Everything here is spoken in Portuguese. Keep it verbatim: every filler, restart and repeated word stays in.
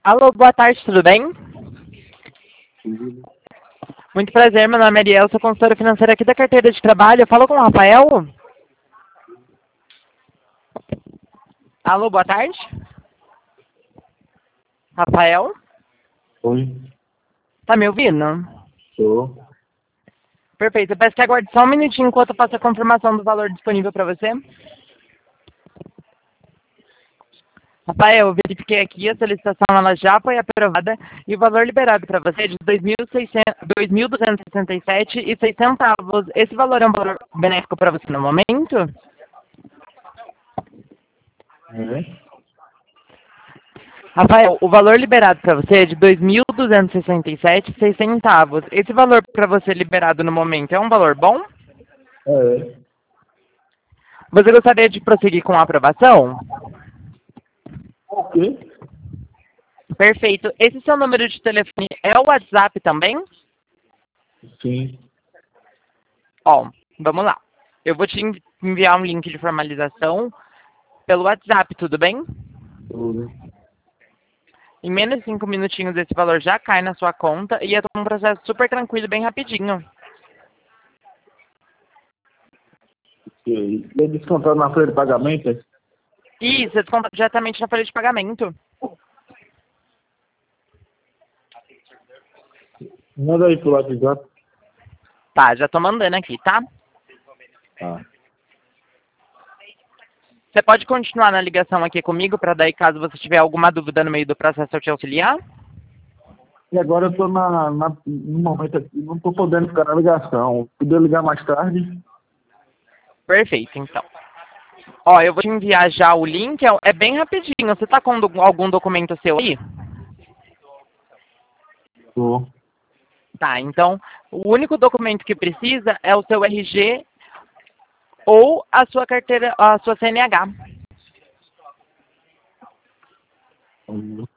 Alô, boa tarde, tudo bem? Sim. Muito prazer, meu nome é Ariel, sou consultora financeira aqui da carteira de trabalho. Eu falo com o Rafael? Alô, boa tarde? Rafael? Oi, Tá me ouvindo? sou. Perfeito, eu peço que aguarde só um minutinho enquanto eu faço a confirmação do valor disponível para você. Rafael, eu verifiquei aqui, a solicitação ela já foi aprovada e o valor liberado para você é de dois mil duzentos e sessenta e sete reais e seis centavos. Esse valor é um valor benéfico para você no momento? É? Rafael, o valor liberado para você é de dois mil duzentos e sessenta e sete reais e seis centavos. Esse valor para você liberado no momento é um valor bom? É. Você gostaria de prosseguir com a aprovação? Ok. Perfeito. Esse seu número de telefone é o WhatsApp também? Sim. Ó, vamos lá. Eu vou te envi- enviar um link de formalização pelo WhatsApp, tudo bem? Tudo. Em menos de cinco minutinhos esse valor já cai na sua conta e é um processo super tranquilo, bem rapidinho. Ok. E é descontado na folha de pagamento? Isso, é descontado diretamente na folha de pagamento. Manda aí pro WhatsApp. Tá, já tô mandando aqui, tá? Tá. Você pode continuar na ligação aqui comigo para daí, caso você tiver alguma dúvida no meio do processo, eu te auxiliar? E agora eu tô na, na, no momento aqui, não tô podendo ficar na ligação. Poder ligar mais tarde? Perfeito, então. Ó, eu vou te enviar já o link, é é bem rapidinho. Você tá com do- algum documento seu aí? Tô. Tá, então, o único documento que precisa é o seu R G ou a sua carteira, a sua C N H. Uhum.